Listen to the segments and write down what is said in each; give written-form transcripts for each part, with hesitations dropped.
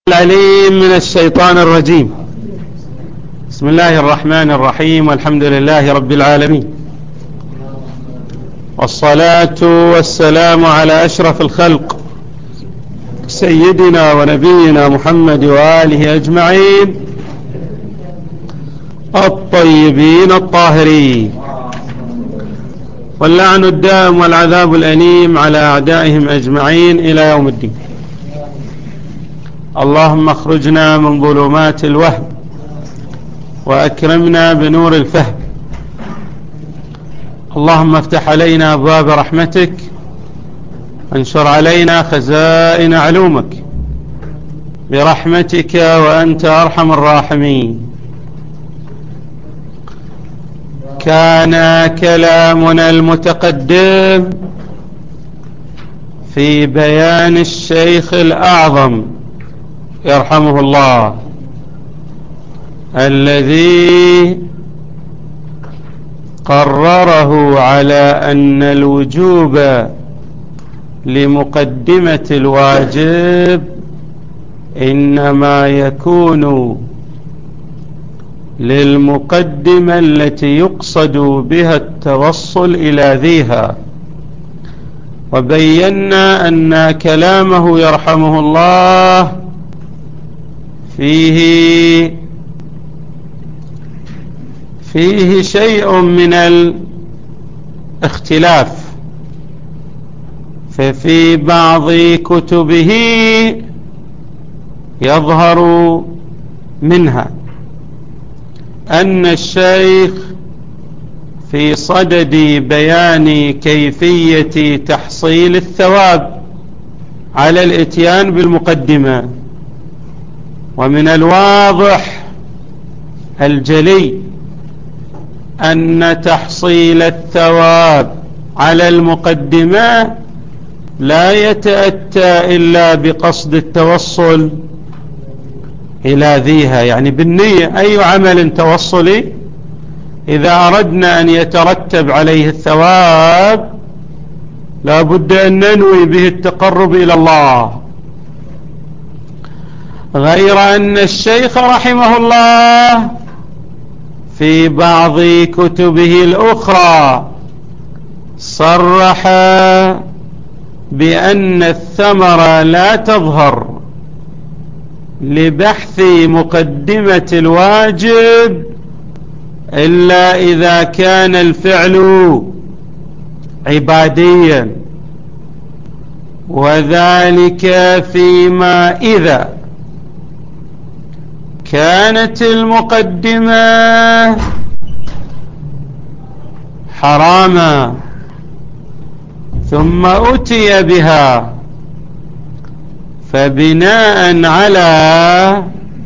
العليم من الشيطان الرجيم. بسم الله الرحمن الرحيم، والحمد لله رب العالمين، والصلاة والسلام على أشرف الخلق سيدنا ونبينا محمد وآله أجمعين الطيبين الطاهرين، واللعن الدائم والعذاب الأليم على أعدائهم أجمعين إلى يوم الدين. اللهم اخرجنا من ظلمات الوهم وأكرمنا بنور الفهم. اللهم افتح علينا أبواب رحمتك، وانشر علينا خزائن علومك برحمتك وأنت أرحم الراحمين. كان كلامنا المتقدم في بيان الشيخ الأعظم يرحمه الله، الذي قرره على أن الوجوب لمقدمة الواجب إنما يكون للمقدمة التي يقصد بها التوصل إلى ذيها. وبينا أن كلامه يرحمه الله فيه شيء من الاختلاف، ففي بعض كتبه يظهر منها أن الشيخ في صدد بيان كيفية تحصيل الثواب على الإتيان بالمقدمة، ومن الواضح الجلي أن تحصيل الثواب على المقدمة لا يتأتى إلا بقصد التوصل إلى ذيها، يعني بالنية. أي عمل توصلي إذا أردنا أن يترتب عليه الثواب لا بد أن ننوي به التقرب إلى الله، غير أن الشيخ رحمه الله في بعض كتبه الأخرى صرح بأن الثمرة لا تظهر لبحث مقدمة الواجب إلا إذا كان الفعل عباديا، وذلك فيما إذا كانت المقدمة حراما ثم أتي بها، فبناء على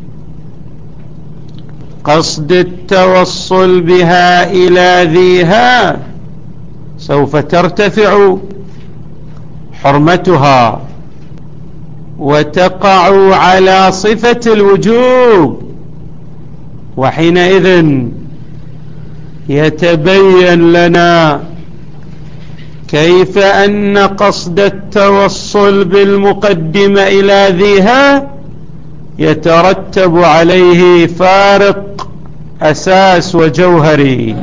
قصد التوصل بها إلى ذيها سوف ترتفع حرمتها وتقع على صفة الوجوب، وحينئذ يتبين لنا كيف أن قصد التوصل بالمقدمة إلى ذيها يترتب عليه فارق أساس وجوهري.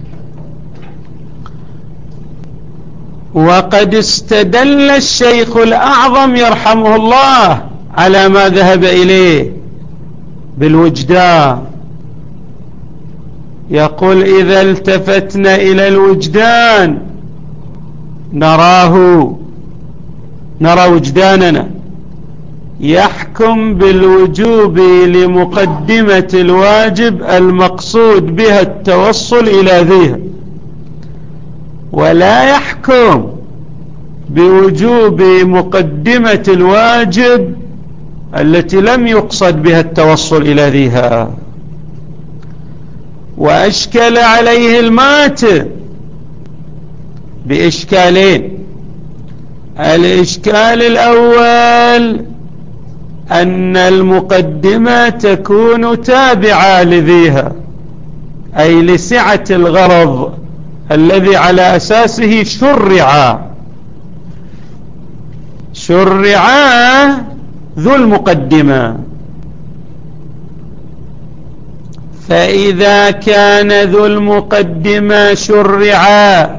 وقد استدل الشيخ الأعظم يرحمه الله على ما ذهب إليه بالوجدان. يقول: إذا التفتنا إلى الوجدان نرى وجداننا يحكم بالوجوب لمقدمة الواجب المقصود بها التوصل إلى ذيها، ولا يحكم بوجوب مقدمة الواجب التي لم يقصد بها التوصل إلى ذيها. وأشكل عليه الماتن بإشكالين. الإشكال الأول أن المقدمة تكون تابعة لذيها، أي لسعة الغرض الذي على أساسه شرع ذو المقدمة، فإذا كان ذو المقدمة شرع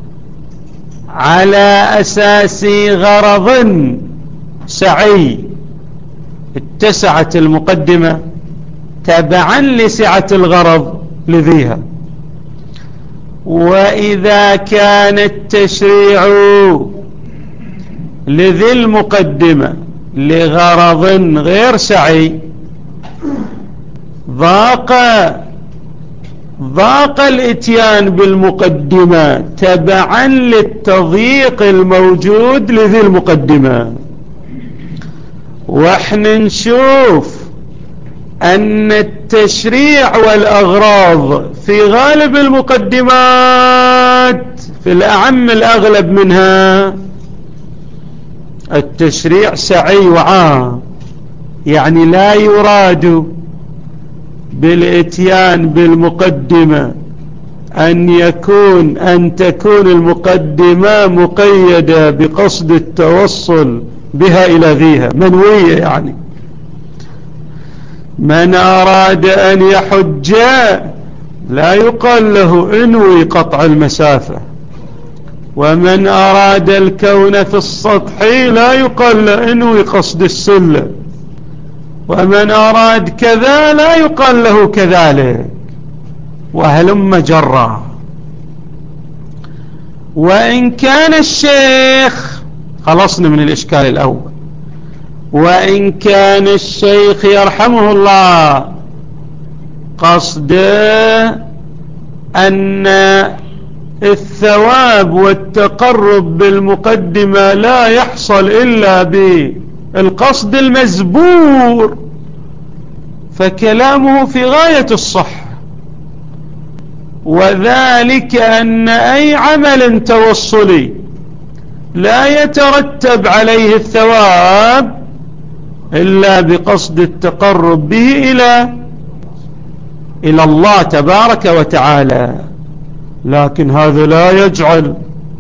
على أساس غرض سعي، اتسعت المقدمة تبعا لسعة الغرض لذيها. وإذا كان التشريع لذي المقدمة لغرض غير سعي ضاق الاتيان بالمقدمة تبعا للتضييق الموجود لذي المقدمة. واحنا نشوف أن التشريع والأغراض في غالب المقدمات في الأعم الأغلب منها التشريع سعي وعام، يعني لا يراد بالاتيان بالمقدمة أن تكون المقدمة مقيدة بقصد التوصل بها إلى ذيها، منوية. يعني من أراد أن يحج لا يقال له انوي قطع المسافة، ومن أراد الكون في السطح لا يقال له انوي قصد السلة، ومن أراد كذا لا يقال له كذلك، وهلم جرا. وإن كان الشيخ، خلصنا من الإشكال الأول، وإن كان الشيخ يرحمه الله قصده أن الثواب والتقرب بالمقدمة لا يحصل إلا بالقصد المزبور، فكلامه في غاية الصحة، وذلك أن أي عمل توصلي لا يترتب عليه الثواب إلا بقصد التقرب به إلى الله تبارك وتعالى. لكن هذا لا يجعل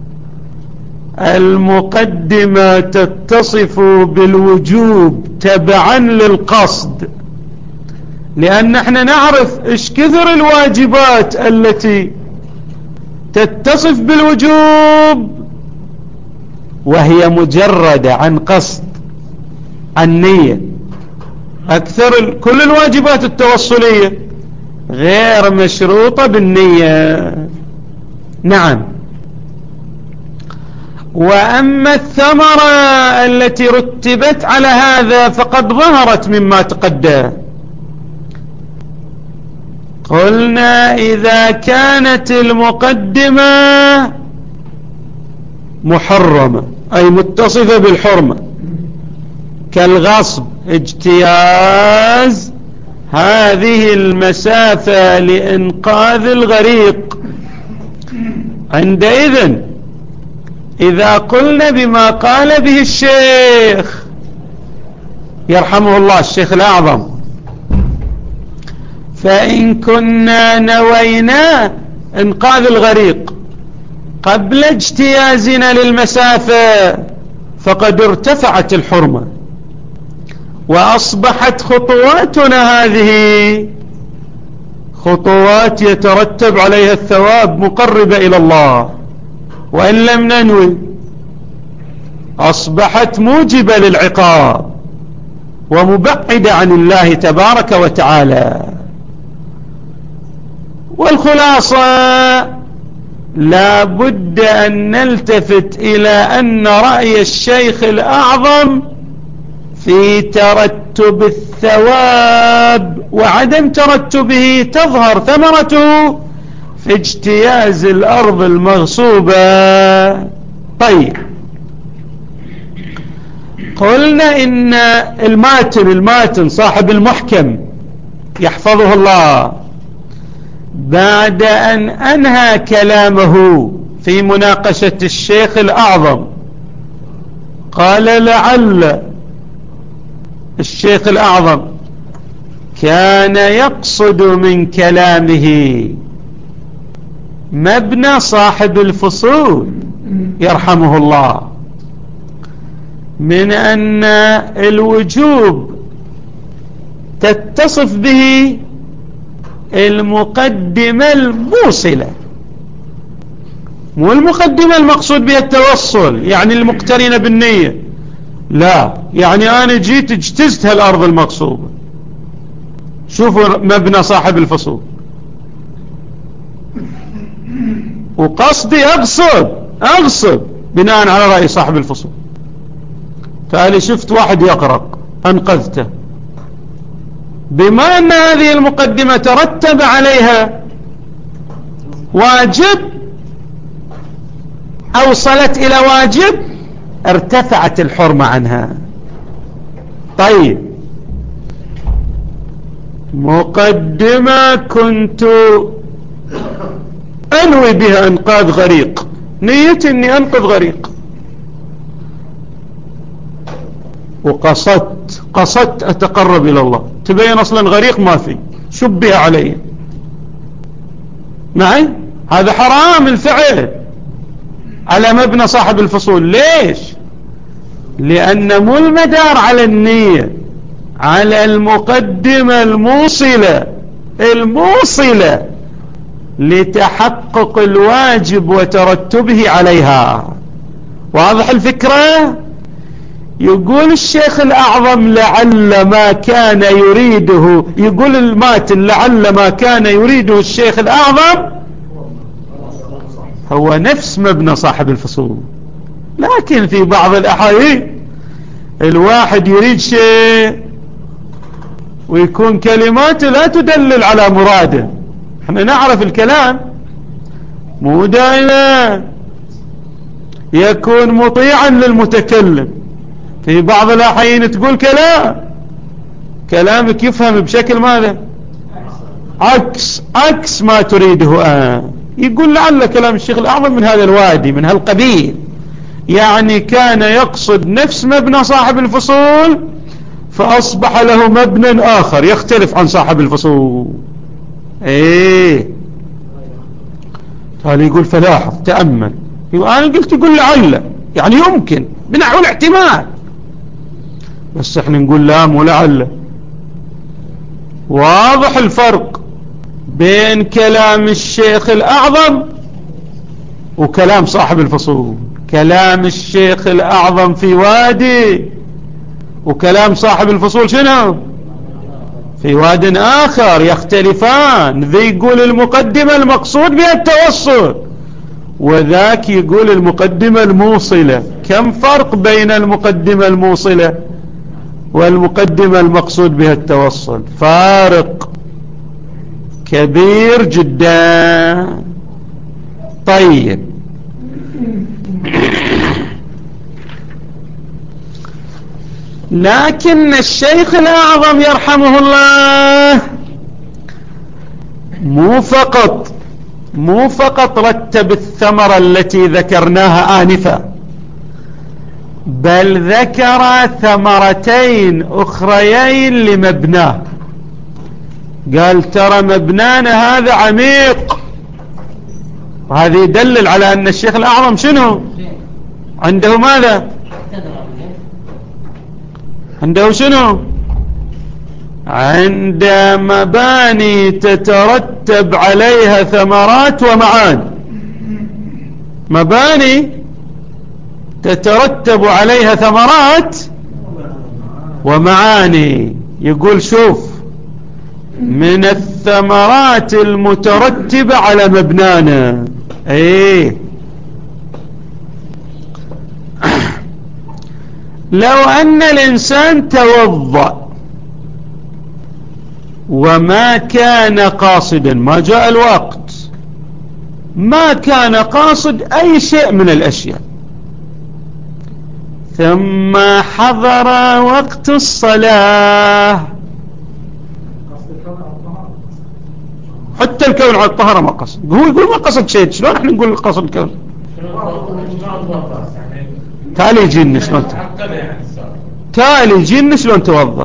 المقدمة تتصف بالوجوب تبعا للقصد، لأن احنا نعرف ايش كثر الواجبات التي تتصف بالوجوب وهي مجردة عن قصد، عن نية. كل الواجبات التوصلية غير مشروطة بالنية. نعم. وأما الثمرة التي رتبت على هذا فقد ظهرت مما تقدم. قلنا إذا كانت المقدمة محرمة أي متصفة بالحرمة كالغصب، اجتياز هذه المسافة لإنقاذ الغريق، عندئذ إذا قلنا بما قال به الشيخ يرحمه الله الشيخ الأعظم، فإن كنا نوينا إنقاذ الغريق قبل اجتيازنا للمسافة فقد ارتفعت الحرمة، وأصبحت خطواتنا هذه خطوات يترتب عليها الثواب مقربة إلى الله، وإن لم ننوي أصبحت موجبة للعقاب ومبعدة عن الله تبارك وتعالى. والخلاصة لا بد أن نلتفت إلى أن رأي الشيخ الأعظم في ترتب الثواب وعدم ترتبه تظهر ثمرته في اجتياز الأرض المغصوبة. طيب، قلنا إن الماتن صاحب المحكم يحفظه الله بعد أن أنهى كلامه في مناقشة الشيخ الأعظم قال لعل الشيخ الأعظم كان يقصد من كلامه مبنى صاحب الفصول يرحمه الله من أن الوجوب تتصف به المقدمة الموصلة، مو المقدمة المقصود بها التوصل يعني المقترنة بالنية، لا، يعني أنا جيت اجتزت هالأرض المقصوبة. شوفوا مبنى صاحب الفصول، وقصدي أغصب بناء على رأي صاحب الفصول. فقال شفت واحد يقرق أنقذته، بما أن هذه المقدمة ترتب عليها واجب، أوصلت إلى واجب، ارتفعت الحرمة عنها. طيب، مقدمة كنت أنوي بها إنقاذ غريق، نيتي أني أنقذ غريق، وقصدت أتقرب إلى الله، تبين أصلا غريق ما في، شبه علي معي، هذا حرام الفعل على مبنى صاحب الفصول. ليش؟ لأن مو المدار على النية، على المقدمة الموصلة لتحقق الواجب وترتبه عليها. واضح الفكرة؟ يقول الشيخ الأعظم لعل ما كان يريده، يقول الماتن لعل ما كان يريده الشيخ الأعظم هو نفس مبنى صاحب الفصول، لكن في بعض الأحيان الواحد يريد شيء ويكون كلماته لا تدلل على مراده. احنا نعرف الكلام مو دائما يكون مطيعا للمتكلم، في بعض الأحيان تقول كلامك يفهم بشكل ماذا؟ عكس ما تريده يقول لعل كلام الشيخ الأعظم من هذا الوادي، من هالقبيل، يعني كان يقصد نفس مبنى صاحب الفصول فأصبح له مبنى آخر يختلف عن صاحب الفصول. قال يقول فلاحظ تأمل، أنا قلت يقول لعل يعني يمكن بنحو الاحتمال، بس احنا نقول لا مو لعل. واضح الفرق بين كلام الشيخ الأعظم وكلام صاحب الفصول. كلام الشيخ الأعظم في وادي، وكلام صاحب الفصول شنو؟ في واد آخر، يختلفان. ذي يقول المقدمة المقصود بها التوصل، وذاك يقول المقدمة الموصلة. كم فرق بين المقدمة الموصلة والمقدمة المقصود بها التوصل؟ فارق كبير جدا. طيب، لكن الشيخ الأعظم يرحمه الله مو فقط رتب الثمرة التي ذكرناها آنفا، بل ذكر ثمرتين أخريين لمبناه. قال ترى مبنانا هذا عميق، وهذا يدلل على أن الشيخ الأعظم شنو عنده؟ ماذا عنده؟ شنو عنده؟ مباني تترتب عليها ثمرات ومعاني، مباني تترتب عليها ثمرات ومعاني. يقول شوف، من الثمرات المترتبة على مبنانا لو أن الإنسان توضأ وما كان قاصدا، ما جاء الوقت، ما كان قاصد أي شيء من الأشياء، ثم حضر وقت الصلاة، حتى الكون على الطهارة ما قصد، هو يقول ما قصد شيء، شلون احنا نقول قصد الكون؟ تالي يجينا شلون تالي يجينا شلون توضأ،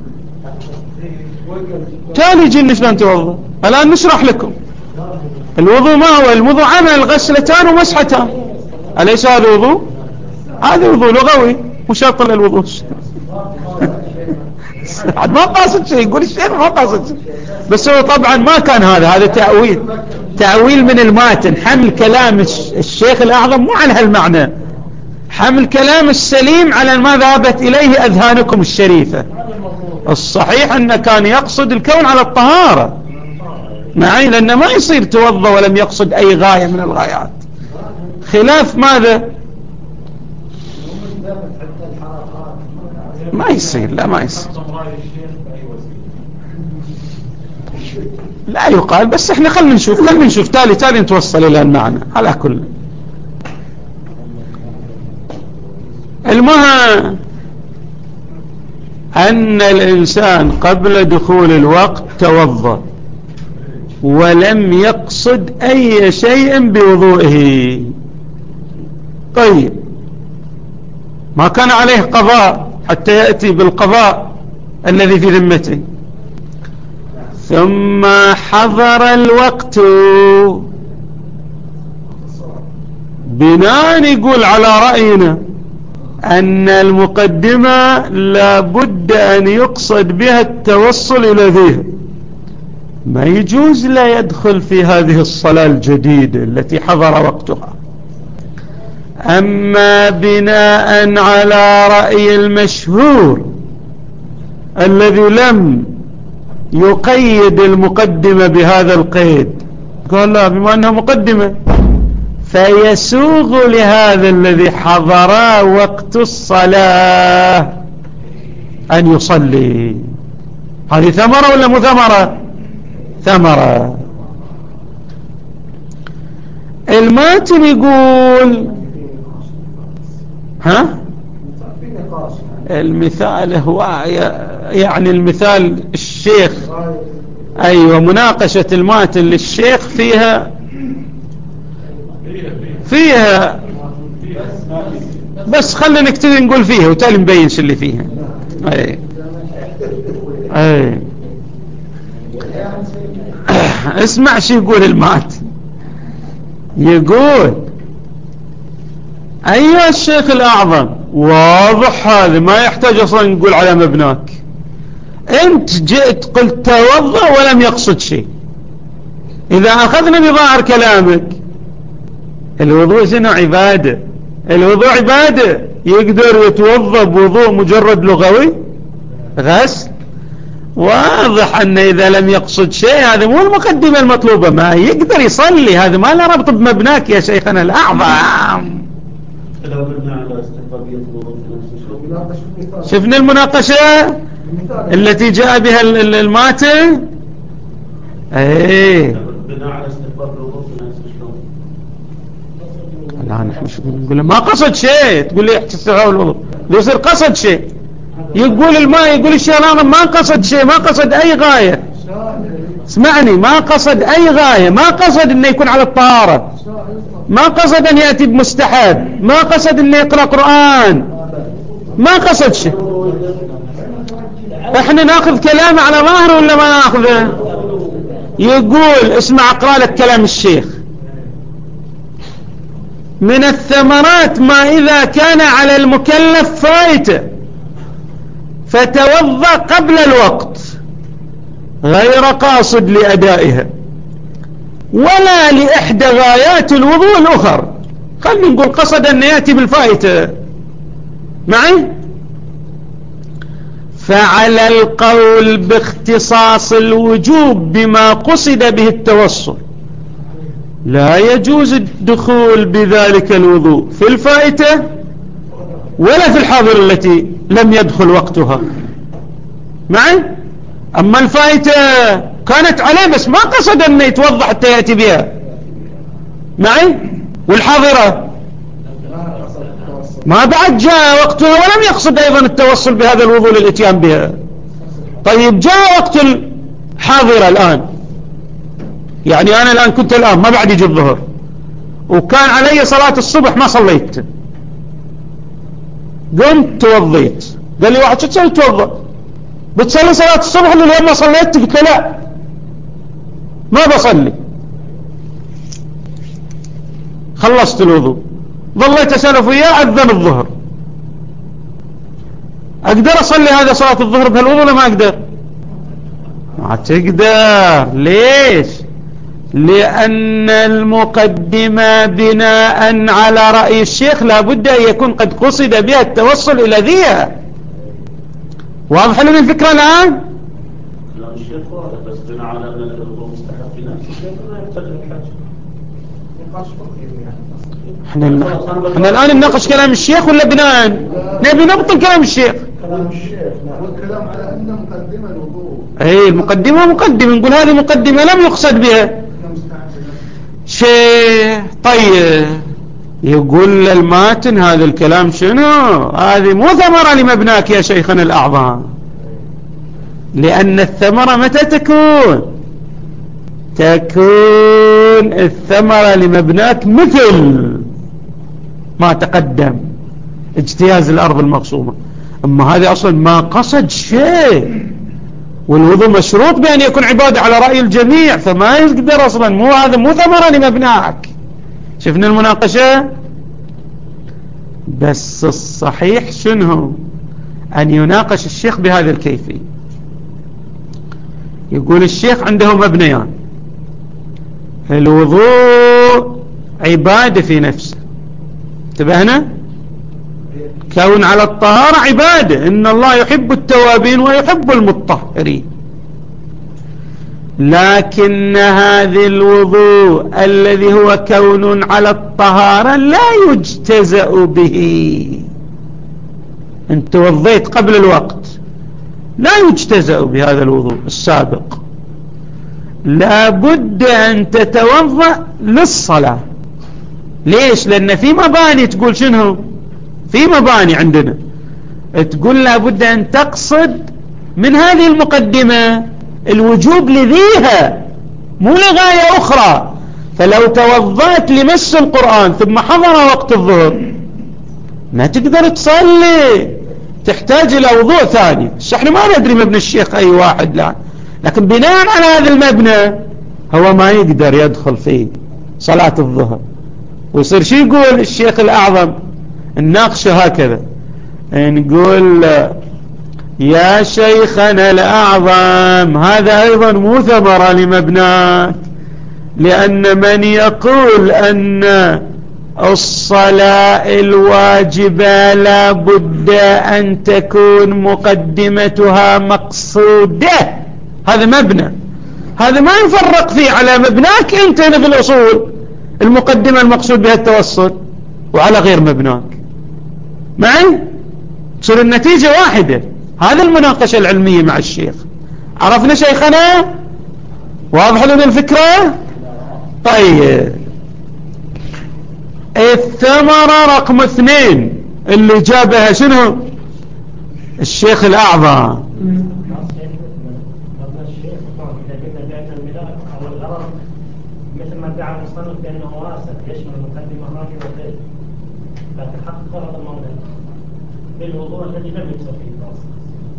تالي يجينا شلون توضأ. الآن نشرح لكم الوضوء. ما هو الوضوء؟ عمل غسلتان ومسحتان، أليس هذا وضوء؟ هذا وضوء لغوي، وشرط الوضوء ما قاصد شيء، يقول الشيخ ما قاصد شيء، بس هو طبعا ما كان هذا تأويل من الماتن، حمل كلام الشيخ الأعظم مو على هالمعنى، حمل كلام السليم على ما ذهبت إليه أذهانكم الشريفة. الصحيح أنه كان يقصد الكون على الطهارة معي، لأنه ما يصير توضى ولم يقصد أي غاية من الغايات، خلاف ماذا ما يصير، لا ما يصير، لا يقال، بس احنا خلنا نشوف تالي نتوصل إلى المعنى. على كل المهم أن الإنسان قبل دخول الوقت توضأ ولم يقصد أي شيء بوضوئه، طيب ما كان عليه قضاء حتى يأتي بالقضاء الذي في ذمته، ثم حضر الوقت بناء يقول على رأينا أن المقدمة لابد أن يقصد بها التوصل إلى ذيها، ما يجوز لا يدخل في هذه الصلاة الجديدة التي حضر وقتها. أما بناء على رأي المشهور الذي لم يقيد المقدمة بهذا القيد، قال لا، بما أنها مقدمة فيسوغ لهذا الذي حضر وقت الصلاة أن يصلي. هذه ثمرة ولا مو ثمرة؟ ثمرة. الماتن يقول المثال هو يعني المثال الشيخ، أيوة، مناقشة الماتن للشيخ فيها بس خلنا نكتب نقول فيها وتالي نبينش اللي فيها. أي اسمع شو يقول الماتن، يقول أيها الشيخ الأعظم، واضح هذا ما يحتاج أصلا نقول على مبناك، أنت جئت قلت توضأ ولم يقصد شيء. إذا أخذنا بظاهر كلامك الوضوء شنو؟ عبادة، الوضوء عبادة، يقدر يتوضأ بوضوء مجرد لغوي غسل؟ واضح أن إذا لم يقصد شيء هذا مو المقدمة المطلوبة، ما يقدر يصلي، هذا ما له ربط بمبناك يا شيخنا الأعظم. شفنا المناقشة التي جاء بها الماتن. ايه الآن نحن نقول ما قصد شيء، تقول لي استغفار الوضوء يصير قصد شيء، يقول يقول الشيخ ما قصد شيء، ما قصد أي غاية، اسمعني، ما قصد أي غاية، ما قصد أنه يكون على الطهارة، ما قصد أن يأتي بمستحب، ما قصد أن يقرأ قرآن، ما قصد شيء. احنا ناخذ كلامه على ظاهره ولا ما ناخذه؟ يقول اسمع اقرأ لك كلام الشيخ، من الثمرات ما إذا كان على المكلف فائته فتوضأ قبل الوقت غير قاصد لأدائها ولا لإحدى غايات الوضوء الأخر، خلنا نقول قصد أن يأتي بالفائتة معي، فعلى القول باختصاص الوجوب بما قصد به التوصل لا يجوز الدخول بذلك الوضوء في الفائتة ولا في الحاضر التي لم يدخل وقتها معي. أما الفائتة كانت عليه بس ما قصد أن يتوضح حتى يأتي بها معي، والحاضرة ما بعد جاء وقتها ولم يقصد أيضا التوصل بهذا الوضوء للإتيان بها. طيب جاء وقت الحاضرة الآن، يعني أنا الآن كنت الآن ما بعد يجي الظهر وكان علي صلاة الصبح ما صليت، قمت توضيت، قال لي واحد شو تسوي؟ توضأ، بتصلي صلاة الصبح؟ اللي اليوم ما صليت؟ قلت لا ما بصلي، خلصت الوضوء ظليت أسأله وياه، أذن الظهر، أقدر أصلي هذا صلاة الظهر بهالوضوء ولا ما أقدر؟ ما تقدر. ليش؟ لأن المقدمة بناء على رأي الشيخ لابد أن يكون قد قصد بها التوصل إلى ذيها. واضح لنا الفكرة الآن؟ لا الشيخ واضح، بس بناء على أن الوضوء مستحب في نفس الشيخ لا يحتاج الحج. احنا الآن نناقش كلام الشيخ ولا بناء؟ نبي نبطل كلام الشيخ. كلام الشيخ والكلام على أن مقدمة الوضوء. اي المقدمة مقدمة، نقول هذه مقدمة لم يقصد بها شيء. طيب يقول الماتن هذا الكلام شنو؟ هذه مو ثمرة لمبناك يا شيخنا الأعظم، لأن الثمرة متى تكون الثمرة لمبناك مثل ما تقدم، اجتياز الأرض المقسومة. أما هذه أصلا ما قصد شيء، والوضوء مشروط بأن يكون عبادة على رأي الجميع، فما يقدر أصلا، هذا مو ثمرة لمبناك. شفنا المناقشة؟ بس الصحيح شنو؟ أن يناقش الشيخ بهذا الكيفية. يقول الشيخ عنده مبنيان، الوضوء عبادة في نفسه، انتبهنا؟ كون على الطهارة عبادة، إن الله يحب التوابين ويحب المطهرين، لكن هذا الوضوء الذي هو كون على الطهارة لا يجتزأ به. انت وضيت قبل الوقت، لا يجتزأ بهذا الوضوء السابق، لا بد أن تتوضأ للصلاة. ليش؟ لأن في مباني تقول شنو؟ في مباني عندنا تقول لا بد أن تقصد من هذه المقدمة الوجوب لذيها، مو لغاية أخرى. فلو توضأت لمس القرآن ثم حضر وقت الظهر ما تقدر تصلي، تحتاج إلى وضوء ثاني. احنا ما ندري مبنى الشيخ أي واحد، لا، لكن بناء على هذا المبنى هو ما يقدر يدخل في صلاة الظهر. ويصير شي يقول الشيخ الأعظم؟ الناقشه هكذا، نقول يا شيخنا الأعظم هذا أيضا مو ثمرة لمبناك، لأن من يقول أن الصلاة الواجبة لا بد أن تكون مقدمتها مقصودة، هذا مبنى، هذا ما يفرق فيه على مبناك انت هنا في الأصول المقدمة المقصود بها التوصل، وعلى غير مبناك معي تصير النتيجة واحدة. هذا المناقشة العلمية مع الشيخ. عرفنا شيخنا؟ واضح لنا الفكرة؟ طيب الثمرة رقم 2 اللي جابها شنو؟ الشيخ الأعظم. مثل ما ادعى المصنف بأنه واسع يشمل المقدمة هذه وغيره، فتحقق هذا الموضوع بالوضوء الذي لم يكسر فيه التوسط.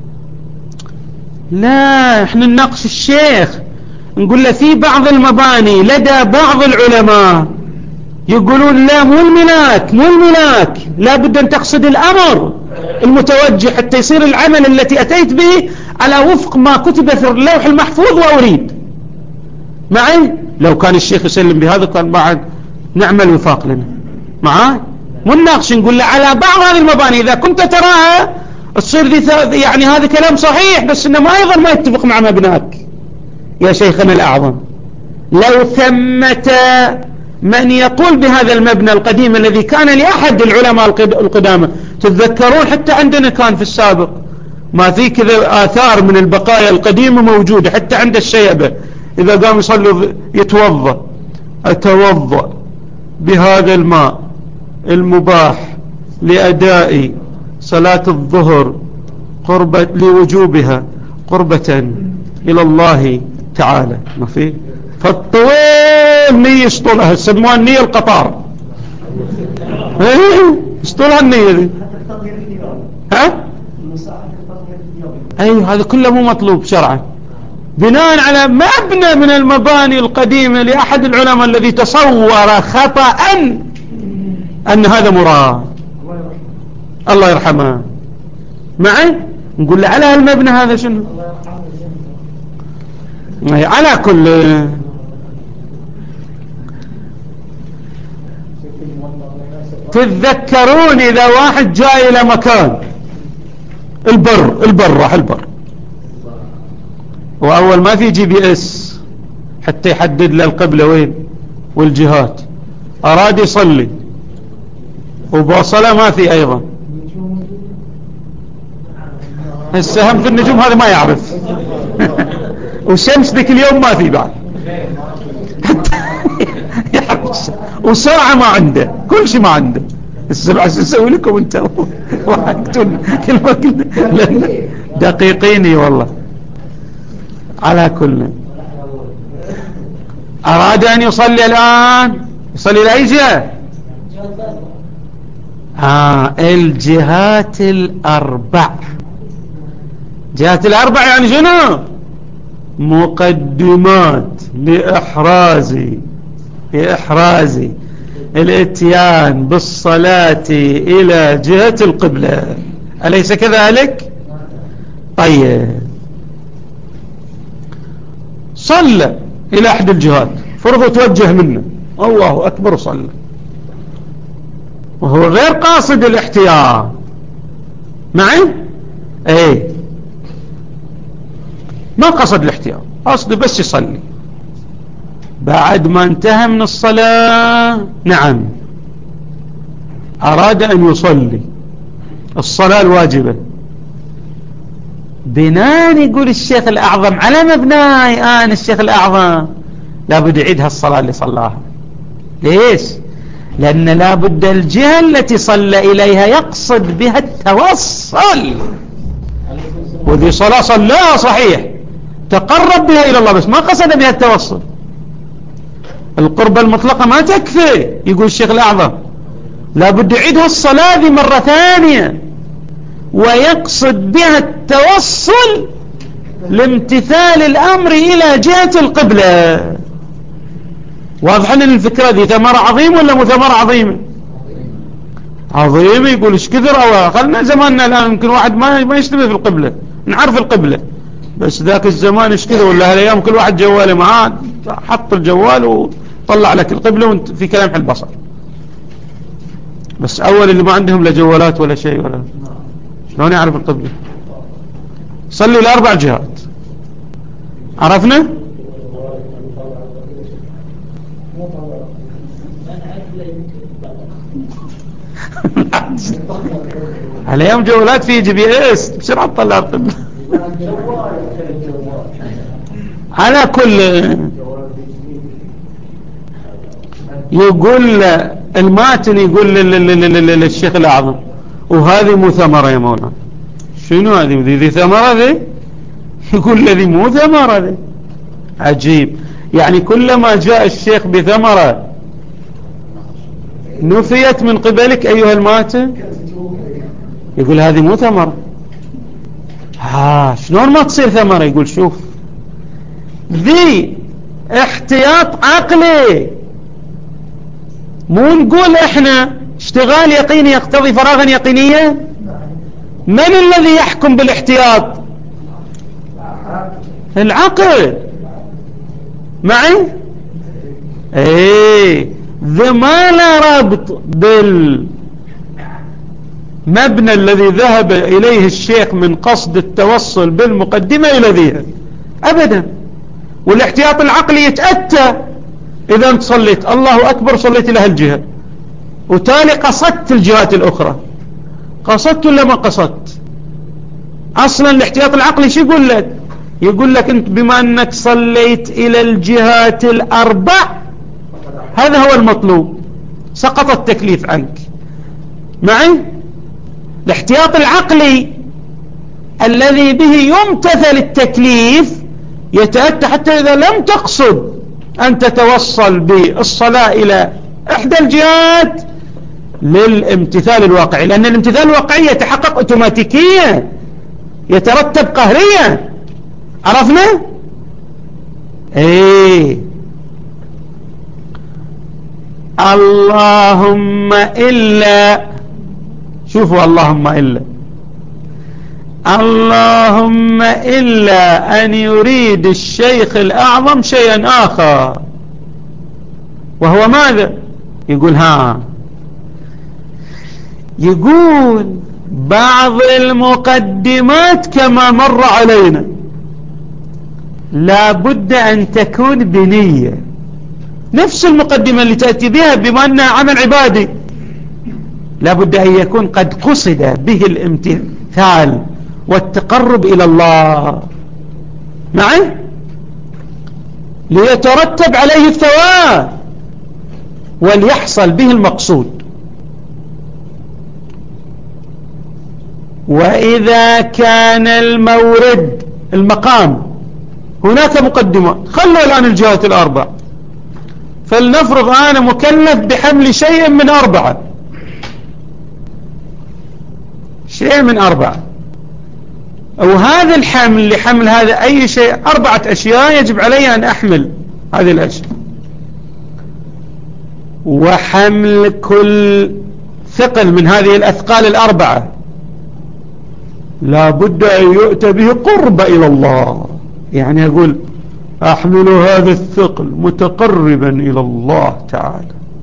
لا، احنا نناقش الشيخ، نقول له في بعض المباني لدى بعض العلماء يقولون لا مو الملاك، لا بد أن تقصد الأمر المتوجه حتى يصير العمل التي أتيت به على وفق ما كتب في اللوح المحفوظ وأريد معي. لو كان الشيخ يسلم بهذا كان بعد نعمل وفاق لنا معاه. مناقش نقول له على بعض هذه المباني إذا كنت تراها تصير دي يعني هذا كلام صحيح، بس إنه ما أيضا ما يتفق مع مبناك يا شيخنا الأعظم. لو ثمة من يقول بهذا المبنى القديم الذي كان لأحد العلماء القدامى، تتذكرون حتى عندنا كان في السابق ما في كذا آثار من البقايا القديمة موجودة حتى عند الشيبة، إذا قام يصلي يتوضأ، أتوضأ بهذا الماء المباح لأداء صلاة الظهر قربة لوجوبها قربة إلى الله تعالى. ما في فالطويل نية يسطلها، يسموها النية القطار، يسطلها النية دي. ها؟ أيوه هذا كله مو مطلوب شرعا، بناء على مبنى من المباني القديمة لأحد العلماء الذي تصور خطأ أن هذا مراد. الله يرحمه. معي؟ نقول له على هالمبنى هذا شنو؟ على كل تتذكرون إذا واحد جاي إلى مكان البر راح البر، وأول ما في GPS حتى يحدد له القبلة وين والجهات، أراد يصلي وبوصله ما في أيضا، السهم في النجوم هذا ما يعرف والشمس ذيك اليوم ما في بعد وساعة ما عنده، كل شيء ما عنده. السبعة سنسوي لكم انت وحقتون دقيقيني والله. على كل أراد أن يصلي الآن، يصلي لأي جهة؟ الجهات الأربع. جهات الأربع يعني شنو؟ مقدمات لإحراز الاتيان بالصلاة إلى جهة القبلة، أليس كذلك؟ طيب، صلى إلى أحد الجهات، فرض توجه منه، الله أكبر، صلى وهو غير قاصد الاحتياط. معي؟ ما قصد الاحتياط، قصده بس يصلي. بعد ما انتهى من الصلاة، نعم، أراد أن يصلي الصلاة الواجبة بناء، يقول الشيخ الأعظم، على مبناي الشيخ الأعظم لابد يعيد هالصلاة اللي صلاها. ليش؟ لأن لابد الجهة التي صلى إليها يقصد بها التوصل، وذي صلاة صلاها صحيح، تقرب بها إلى الله بس ما قصد بها التوصل. القربة المطلقة ما تكفي، يقول الشيخ الأعظم لابد يعيدها الصلاة ذي مرة ثانية ويقصد بها التوصل لامتثال الأمر إلى جهة القبلة. واضح أن الفكرة دي ثمرة عظيمة ولا مو ثمرة عظيمة؟ عظيمة. يقول ايش كثر، أو خلنا زماننا الآن يمكن واحد ما يشتبه في القبلة، نعرف القبلة، بس ذاك الزمان ايش كذا، ولا هالايام كل واحد جواله معاه، حط الجوال وطلع لك القبلة وانت في كلام حل البصر. بس اول اللي ما عندهم لا جوالات ولا شيء، ولا شلون يعرف القبلة؟ صلي ل4 جهات، عرفنا؟ هالايام جوالات في GPS بسرعة تطلع القبلة. على كل، يقول الماتن، يقول للشيخ الأعظم، وهذه مو ثمرة يا مولانا. شنو هذه؟ ذي ثمرة ذي؟ يقول الذي مو ثمرة ذي. عجيب، يعني كلما جاء الشيخ بثمرة نفيت من قبلك أيها الماتن، يقول هذه مو ثمرة. شلون ما تصير ثمرة؟ يقول شوف، ذي احتياط عقلي، مو نقول احنا اشتغال يقيني يقتضي فراغا يقينيا. من الذي يحكم بالاحتياط؟ العقل. معي؟ ذا ما لا ربط بالمبنى الذي ذهب إليه الشيخ من قصد التوصل بالمقدمة إلى ذيها أبدا. والاحتياط العقلي يتأتى إذا أنت صليت الله أكبر، صليت إلى هالجهة وتالي قصدت الجهات الأخرى، قصدت ولا ما قصدت؟ أصلا الاحتياط العقلي شو يقول لك؟ يقول لك أنت بما أنك صليت إلى الجهات ال4 هذا هو المطلوب، سقط التكليف عنك. معي؟ الاحتياط العقلي الذي به يمتثل التكليف يتأتى حتى إذا لم تقصد أن تتوصل بالصلاة إلى إحدى الجهات للامتثال الواقعي، لأن الامتثال الواقعي يتحقق اوتوماتيكيا، يترتب قهريا. عرفنا؟ اللهم إلا، شوفوا، اللهم إلا اللهم إلا أن يريد الشيخ الأعظم شيئا آخر، وهو ماذا؟ يقول يقول بعض المقدمات كما مر علينا لا بد أن تكون بنية، نفس المقدمة اللي تأتي بها بما أنها عمل عبادي لا بد أن يكون قد قصد به الامتثال والتقرب إلى الله معه ليترتب عليه الثواب وليحصل به المقصود. وإذا كان المورد المقام هناك مقدمة، خلوا الآن الجهات الأربع، فلنفرض أنا مكلف بحمل شيء من 4، شيء من 4، أو هذا الحمل لحمل هذا أي شيء 4 أشياء يجب علي أن أحمل هذه الأشياء، وحمل كل ثقل من هذه الأثقال 4 لا بد أن يؤتى به قرب إلى الله، يعني أقول أحمل هذا الثقل متقربا إلى الله تعالى.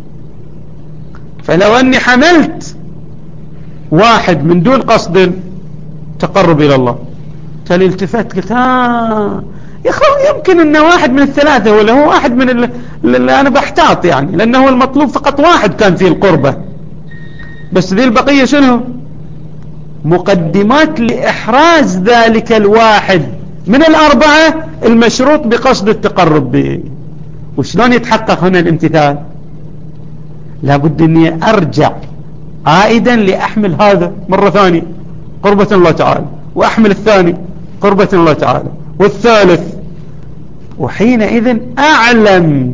فلو أني حملت واحد من دون قصد تقرب إلى الله، تالي التفت قلت يمكن أنه واحد من الثلاثة ولا هو واحد من اللي أنا بحتاط، يعني لأنه المطلوب فقط واحد كان فيه القربة، بس ذي البقية شنو؟ مقدمات لإحراز ذلك الواحد من 4 المشروط بقصد التقرب به. وشلون يتحقق هنا الامتثال؟ لابد أني أرجع عائدا لأحمل هذا مرة ثانية قربة الله تعالى، وأحمل الثاني قربة الله تعالى، والثالث، وحينئذ أعلم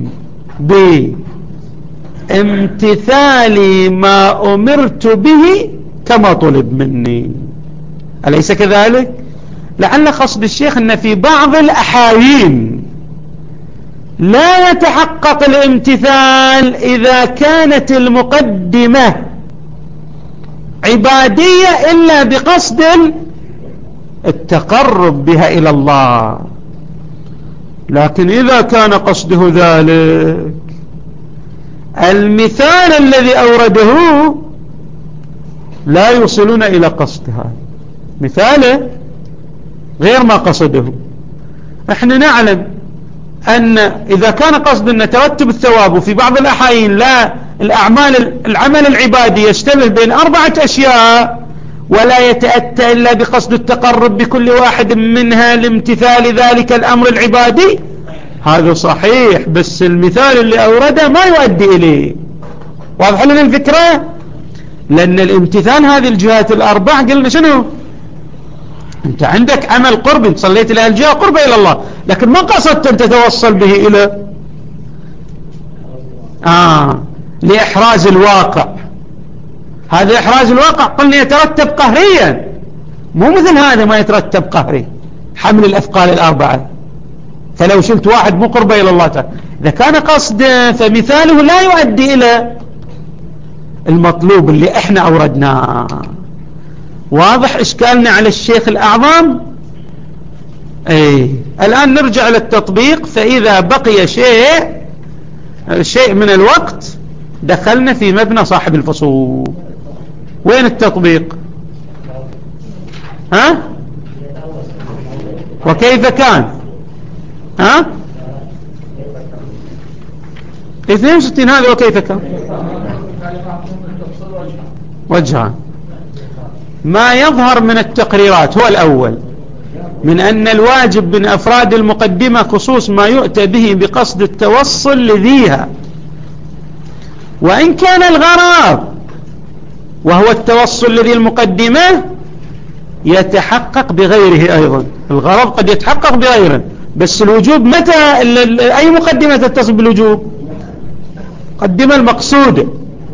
بامتثالي ما أمرت به كما طلب مني. أليس كذلك؟ لعل قصد الشيخ أن في بعض الأحايين لا يتحقق الامتثال إذا كانت المقدمة عبادية إلا بقصد التقرب بها إلى الله، لكن إذا كان قصده ذلك المثال الذي أورده لا يوصلون إلى قصدها، مثاله غير ما قصده. احنا نعلم أن إذا كان قصد أن ترتب الثواب، وفي بعض الأحايين لا العمل العبادي يشتمل بين 4 أشياء ولا يتأتى إلا بقصد التقرب بكل واحد منها لامتثال ذلك الأمر العبادي، هذا صحيح، بس المثال اللي أورده ما يؤدي إليه. واضح لنا الفكرة؟ لأن الامتثال هذه الجهات 4 قلنا شنو؟ أنت عندك عمل قرب، انت صليت إلى الجهة قربة إلى الله، لكن ما قصدت أن تتوصل به إلى لإحراز الواقع. هذا إحراز الواقع قلنا يترتب قهريا، مو مثل هذا ما يترتب قهري، حمل الأثقال 4، فلو شلت واحد مو قربة إلى الله تعالى. إذا كان قصد فمثاله لا يؤدي إلى المطلوب اللي احنا أوردناه. واضح إشكالنا على الشيخ الأعظم؟ الآن نرجع للتطبيق. فإذا بقي شيء من الوقت دخلنا في مبنى صاحب الفصول. وين التطبيق؟ وكيف كان؟ 62 هذا وكيف كان؟ وجهان. ما يظهر من التقريرات هو الأول، من أن الواجب من أفراد المقدمة خصوص ما يؤتى به بقصد التوصل لذيها، وإن كان الغرض وهو التوصل لذي المقدمة يتحقق بغيره أيضا. الغرض قد يتحقق بغيره، بس الوجوب متى؟ أي مقدمة تتصل بالوجوب؟ مقدمة المقصودة.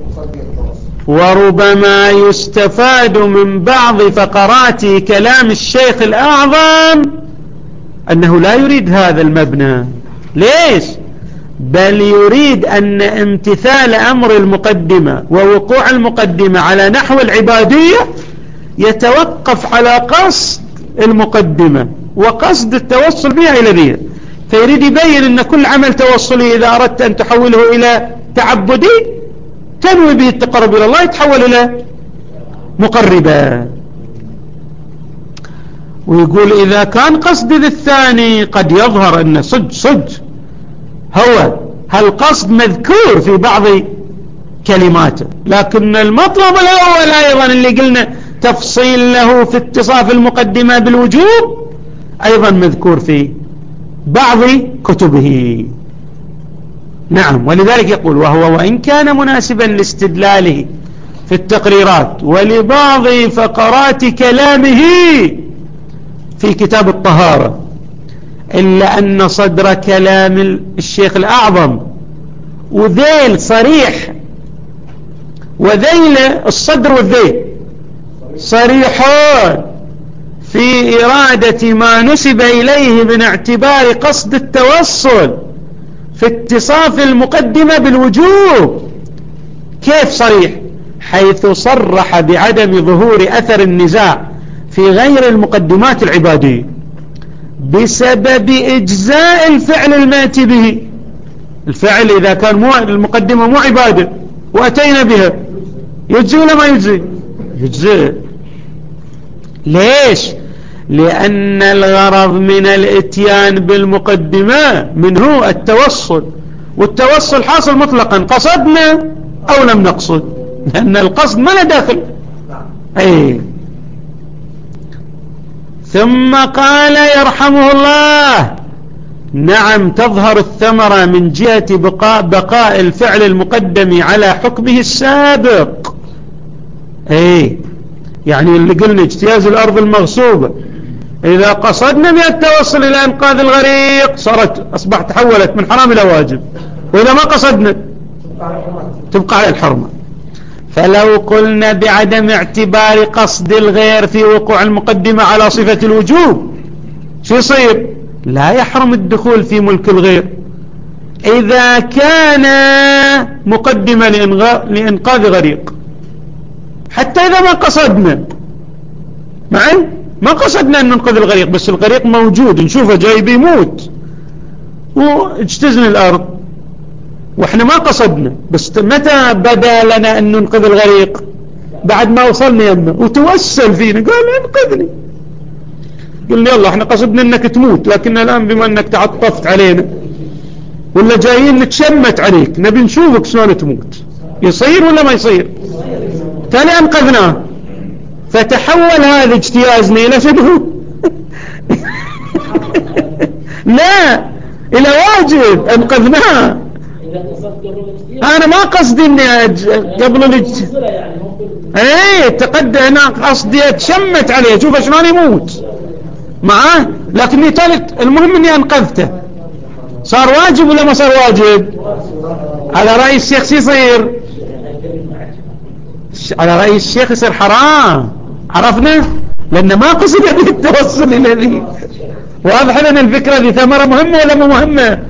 وربما يستفاد من بعض فقرات كلام الشيخ الأعظم أنه لا يريد هذا المبنى. ليش؟ بل يريد أن امتثال أمر المقدمة ووقوع المقدمة على نحو العبادية يتوقف على قصد المقدمة وقصد التوصل بها إلى ذي، فيريد يبين أن كل عمل توصلي إذا أردت أن تحوله إلى تعبدي تنوي به التقرب إلى الله يتحول إلى مقربا. ويقول إذا كان قصد للثاني قد يظهر أن صدق هو هالقصد مذكور في بعض كلماته، لكن المطلب الأول أيضا اللي قلنا تفصيل له في اتصاف المقدمة بالوجوب أيضا مذكور في بعض كتبه. نعم، ولذلك يقول وهو وإن كان مناسبا لاستدلاله في التقريرات ولبعض فقرات كلامه في كتاب الطهارة، إلا أن صدر كلام الشيخ الأعظم وذيل صريح، وذيل الصدر والذيل صريحان في إرادة ما نسب إليه من اعتبار قصد التوصل في اتصاف المقدمة بالوجوب. كيف صريح؟ حيث صرح بعدم ظهور أثر النزاع في غير المقدمات العبادية بسبب إجزاء الفعل الماتي به. الفعل إذا كان المقدمة مو عبادة وأتينا بها يجزي ولا ما يجزي؟ يجزي. ليش؟ لأن الغرض من الاتيان بالمقدمة منه التوصل، والتوصل حاصل مطلقا قصدنا أو لم نقصد، لأن القصد ما له داخل. أي. ثم قال يرحمه الله نعم تظهر الثمرة من جهة بقاء الفعل المقدم على حكمه السابق. اي يعني اللي قلنا اجتياز الأرض المغصوبة إذا قصدنا بها التوصل إلى إنقاذ الغريق أصبحت تحولت من حرام إلى واجب، وإذا ما قصدنا تبقى على الحرمة. فلو قلنا بعدم اعتبار قصد الغير في وقوع المقدمة على صفة الوجوب شو يصير؟ لا يحرم الدخول في ملك الغير إذا كان مقدمة لإنقاذ غريق، حتى إذا ما قصدنا، معي ما قصدنا أن ننقذ الغريق، بس الغريق موجود نشوفه جاي بيموت واجتزن الأرض وإحنا ما قصدنا، بس متى بدا لنا أن ننقذ الغريق؟ بعد ما وصلنا يمه وتوسل فينا قال انقذني، قلنا يلا احنا قصدنا انك تموت، لكن الآن بما انك تعطفت علينا ولا جايين نتشمت عليك نبي نشوفك شلون تموت، يصير ولا ما يصير؟ تالي انقذناه، فتحول هذا اجتيازنا الى شنو؟ لا الى واجب انقذناه. انا ما قصدي اني قبل ايه تقدم انا قصدي اتشمت عليه شوف شلون يموت معاه، لكني ثالث المهم اني انقذته. صار واجب ولا ما صار واجب؟ على رأي الشيخ يصير، على رأي الشيخ يصير حرام. عرفنا؟ لأن ما قصد به التوصل إلى ذي. واضح لنا الفكرة دي ثمرة مهمة ولا مو مهمة؟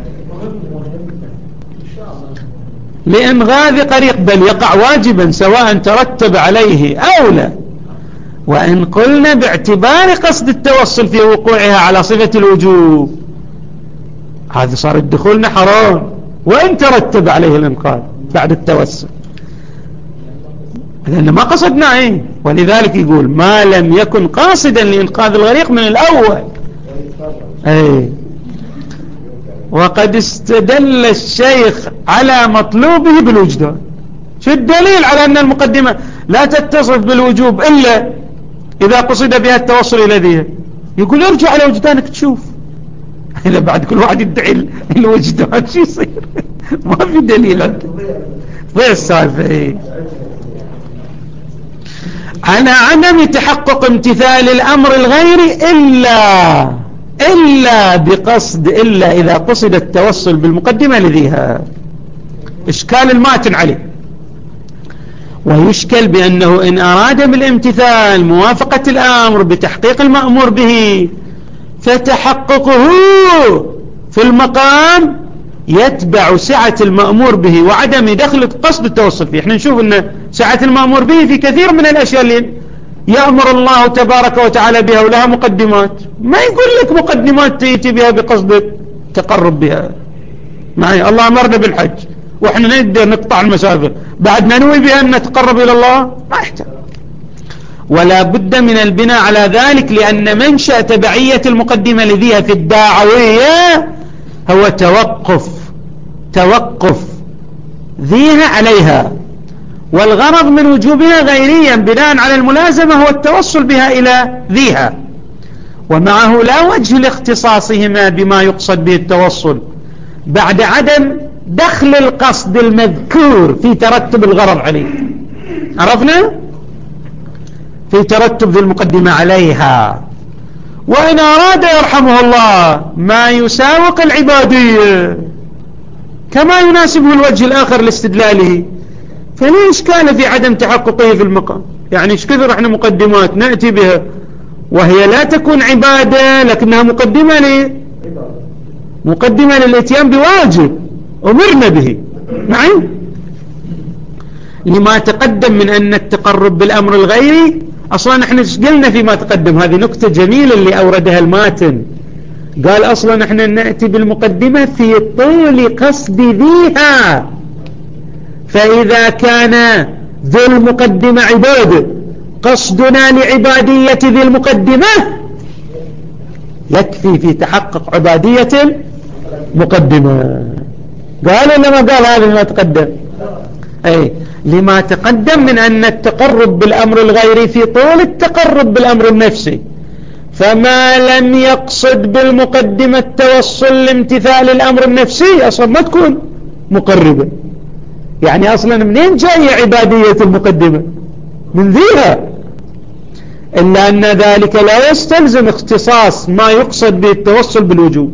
لإنغاذ قريق، بل يقع واجبا سواء ترتب عليه أو لا. وإن قلنا باعتبار قصد التوصل في وقوعها على صفة الوجوب هذا صار الدخولنا حرام وإن ترتب عليه الإنقاذ بعد التوسل، لأن ما قصدنا ايه. ولذلك يقول ما لم يكن قاصدا لإنقاذ الغريق من الأول. ايه. وقد استدل الشيخ على مطلوبه بالوجدان. شو الدليل على أن المقدمة لا تتصف بالوجوب إلا إذا قصد بها التوصل إلى ذي؟ يقول ارجع على وجدانك تشوف. إذا بعد كل واحد يدعي الوجدان شو يصير؟ ما في دليل عنده. ضيع السالفة. على عدم تحقق امتثال الأمر الغيري إلا بقصد، إلا إذا قصد التوصل بالمقدمة لذيها. إشكال الماتن عليه. ويشكل بأنه إن أراد بالامتثال موافقة الأمر بتحقيق المأمور به فتحققه في المقام يتبع سعة المأمور به وعدم دخل قصد التوصل فيه. احنا نشوف أن سعة المأمور به في كثير من الأشياء اللي يأمر الله تبارك وتعالى بها ولها مقدمات، ما يقول لك مقدمات تأتي بها بقصد تقرب بها. معي الله أمرنا بالحج وإحنا نقدر نقطع المسافة، بعد ننوي بها أن نتقرب إلى الله؟ ما يحتاج. ولا بد من البناء على ذلك، لأن منشأ تبعية المقدمة لذيها في الدعوية هو توقف ذيها عليها، والغرض من وجوبها غيريا بناء على الملازمة هو التوصل بها إلى ذيها، ومعه لا وجه لاختصاصهما بما يقصد به التوصل بعد عدم دخل القصد المذكور في ترتب الغرض عليه. عرفنا؟ في ترتب ذي المقدمة عليها. وإن أراد يرحمه الله ما يساوق العبادية كما يناسبه الوجه الآخر لاستدلاله، فلا إشكال في عدم تحققه في المقام. يعني إيش كثر احنا مقدمات نأتي بها وهي لا تكون عبادة، لكنها مقدمة للاتيان بواجب أمرنا به. معي؟ لما تقدم من أن التقرب بالأمر الغيري، أصلا احنا قلنا فيما تقدم، هذه نكتة جميلة اللي أوردها الماتن، قال أصلا احنا نأتي بالمقدمة في طول قصد ذيها، فإذا كان ذو المقدمة عبادة قصدنا لعبادية ذي المقدمة يكفي في تحقق عبادية المقدمة. قال إنما قال هذا لما تقدم، أي لما تقدم من أن التقرب بالأمر الغيري في طول التقرب بالأمر النفسي، فما لم يقصد بالمقدمة التوصل لامتثال الأمر النفسي أصلا ما تكون مقربة. يعني أصلا منين جاية عبادية المقدمة؟ من ذيها. إلا أن ذلك لا يستلزم اختصاص ما يقصد به التوصل بالوجوب،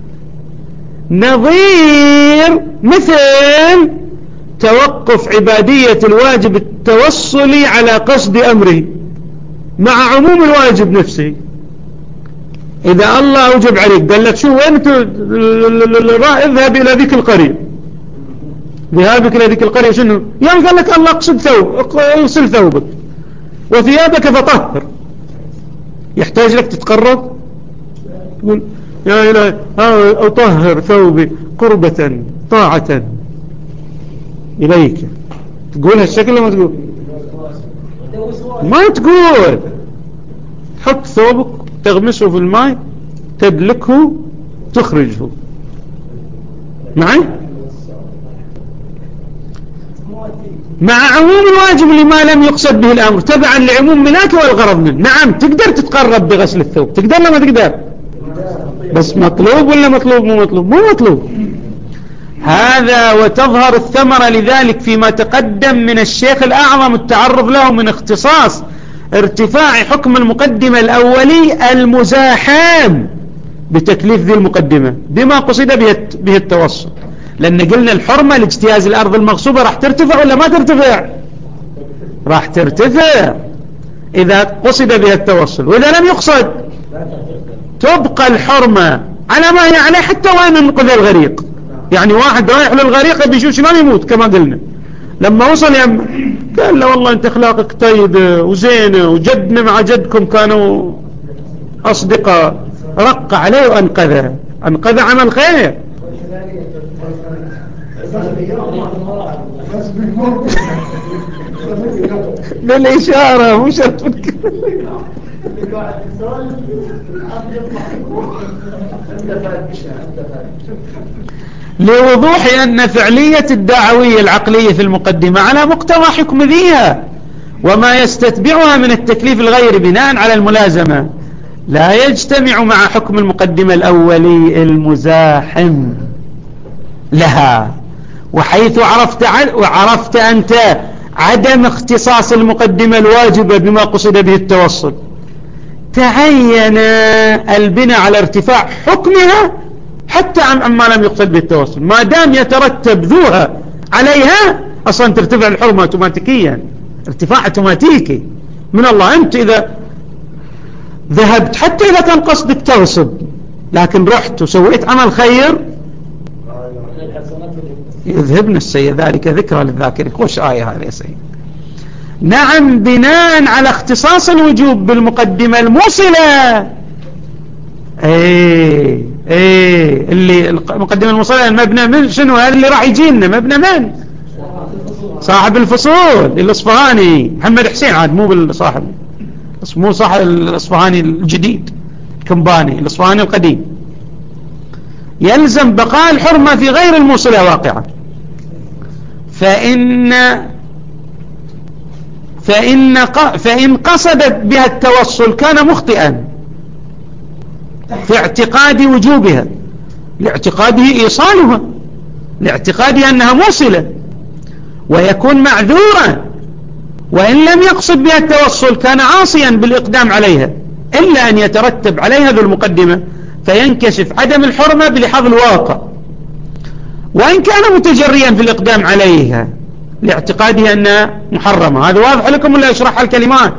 نظير مثل توقف عبادية الواجب التوصلي على قصد أمره مع عموم الواجب نفسه. إذا الله أوجب عليك قال لك شو وين اذهب إلى ذيك القرية، ذهابك إلى ذيك القرية شنو؟ يعني قال لك الله اقصد اغسل ثوبك وثيابك فطهر، يحتاج لك تتقرب تقول يا إلهي أطهر ثوبي قربة طاعة إليك، تقول هالشكل ولا ما تقول؟ ما تقول. تحط ثوبك تغمسه في الماء تدلكه تخرجه. معي؟ مع عموم الواجب لما لم يقصد به الأمر تبعا لعموم ملاك والغرض منه. نعم تقدر تتقرب بغسل الثوب، تقدر ولا ما تقدر؟ بس مطلوب ولا مطلوب؟ مو مطلوب. هذا وتظهر الثمرة لذلك فيما تقدم من الشيخ الأعظم التعرض له من اختصاص ارتفاع حكم المقدمة الأولي المزاحم بتكليف ذي المقدمة بما قصد به التوصل. لأن قلنا الحرمة لاجتياز الأرض المغصوبة راح ترتفع ولا ما ترتفع؟ راح ترتفع إذا قصد بها التوصل، وإذا لم يقصد تبقى الحرمة على ما هي عليه حتى وين انقذ الغريق. يعني واحد رايح للغريق بيشوف شلون يموت كما قلنا، لما وصل قال له والله انت اخلاقك طيبة وزينة وجدنا مع جدكم كانوا أصدقاء، رق عليه وأنقذه، أنقذ عمل خير. بالإشارة مش لوضوح أن فعلية الدعوية العقلية في المقدمة على مقتضى حكم ذيها وما يستتبعها من التكليف الغير بناء على الملازمة لا يجتمع مع حكم المقدمة الأولي المزاحم لها. وحيث عرفت أنت عدم اختصاص المقدمة الواجبة بما قصد به التوصل، تعين البناء على ارتفاع حكمها حتى عما لم يقصد به التوصل. ما دام يترتب ذوها عليها أصلا ترتفع الحرمة اوتوماتيكيا، ارتفاع اوتوماتيكي من الله. أنت إذا ذهبت حتى إذا كان قصدك تغصب لكن رحت وسويت عمل خير يذهبن السيء ذلك ذكرى للذاكرين. خوش آية هذه يا سيد. نعم بناء على اختصاص الوجوب بالمقدمة الموصلة. اللي المقدمة الموصلة المبنى من شنو؟ هذا اللي راح يجينا مبنى من؟ صاحب الفصول الإصفهاني محمد حسين، عاد مو بالصاحب، مو صاحب الإصفهاني الجديد، كمباني الإصفهاني القديم. يلزم بقاء الحرمة في غير الموصلة واقعة. فإن قصدت بها التوصل كان مخطئا في اعتقاد وجوبها، لاعتقاده إيصالها، لاعتقاده أنها موصلة، ويكون معذورا. وإن لم يقصد بها التوصل كان عاصيا بالإقدام عليها، إلا أن يترتب عليها ذو المقدمة فينكشف عدم الحرمة بلحاظ الواقع. وإن كان متجريا في الإقدام عليها لاعتقاده أنها محرمة. هذا واضح لكم ولا أشرح الكلمات؟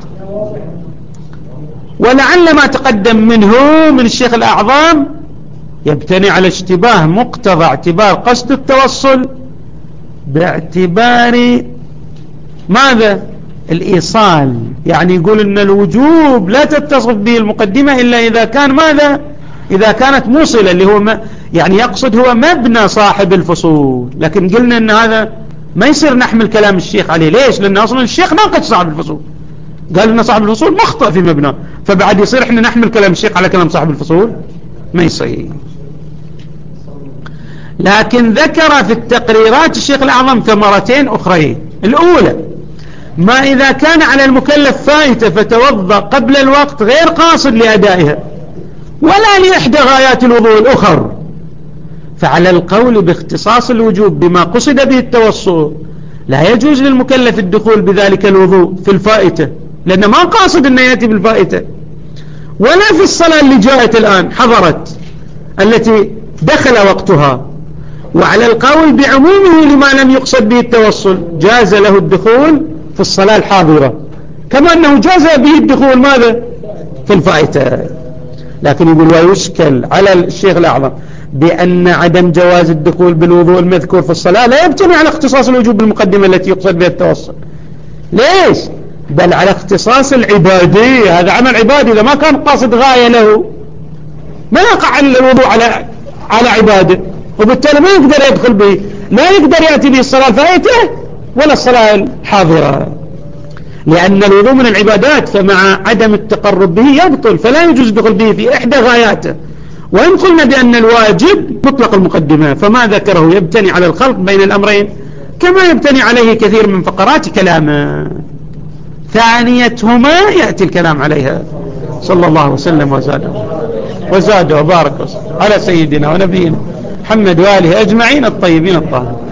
ولعل ما تقدم منه من الشيخ الأعظم يبتني على اشتباه مقتضى اعتبار قصد التوصل باعتبار ماذا؟ الإيصال. يعني يقول أن الوجوب لا تتصف به المقدمة إلا إذا كان ماذا؟ إذا كانت موصلة، اللي هو يعني يقصد هو مبنى صاحب الفصول. لكن قلنا أن هذا ما يصير نحمل كلام الشيخ عليه. ليش؟ لأن أصلا الشيخ ناقض صاحب الفصول، قال أن صاحب الفصول مخطئ في مبنى، فبعد يصير إحنا نحمل كلام الشيخ على كلام صاحب الفصول؟ ما يصير. لكن ذكر في التقريرات الشيخ الأعظم ثمرتين أخرين. الأولى ما إذا كان على المكلف فائتة فتوضأ قبل الوقت غير قاصد لأدائها ولا لإحدى غايات الوضوء الأخر، فعلى القول باختصاص الوجوب بما قصد به التوصل لا يجوز للمكلف الدخول بذلك الوضوء في الفائتة، لأنه ما قاصد أن يأتي بالفائتة، ولا في الصلاة اللي جاءت الآن حضرت التي دخل وقتها. وعلى القول بعمومه لما لم يقصد به التوصل جاز له الدخول في الصلاة الحاضرة، كما أنه جاز به الدخول ماذا؟ في الفائتة. لكن يقول ويشكل على الشيخ الأعظم بأن عدم جواز الدخول بالوضوء المذكور في الصلاة لا يبتني على اختصاص الوجوب بالمقدمة التي يقصد بها التوصل. ليش؟ بل على اختصاص العبادي. هذا عمل عبادي، إذا ما كان قاصد غاية له ما يقع الوضوء على عباده، وبالتالي ما يقدر يدخل به، لا يقدر يأتي به الصلاة الفائتة ولا الصلاة الحاضرة، لأن الوضوء من العبادات، فمع عدم التقرب به يبطل، فلا يجوز الدخول به في إحدى غاياته. وإن قلنا بأن الواجب مطلق المقدمة، فما ذكره يبتني على الخلط بين الأمرين كما يبتني عليه كثير من فقرات كلامه، ثانيتهما يأتي الكلام عليها. صلى الله وسلم وزاد وبارك على سيدنا ونبينا محمد وآله أجمعين الطيبين الطاهرين.